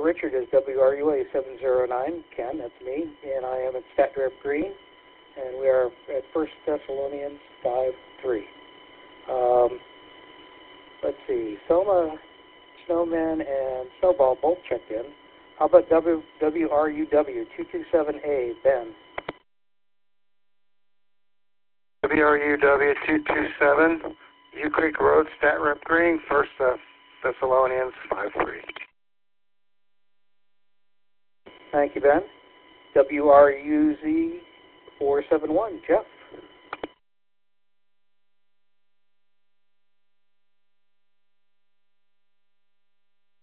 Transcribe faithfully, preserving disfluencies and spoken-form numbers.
Richard is W R U A seven zero nine. Ken, that's me, and I am at StatRep Green, and we are at First Thessalonians five three. Um, let's see, Soma, Snowman, and Snowball both checked in. How about w, W R U W two two seven A, Ben? W R U W two two seven, U Creek Road, StatRep Green, First Thessalonians five three. Thank you, Ben. W R U Z four seven one, Jeff.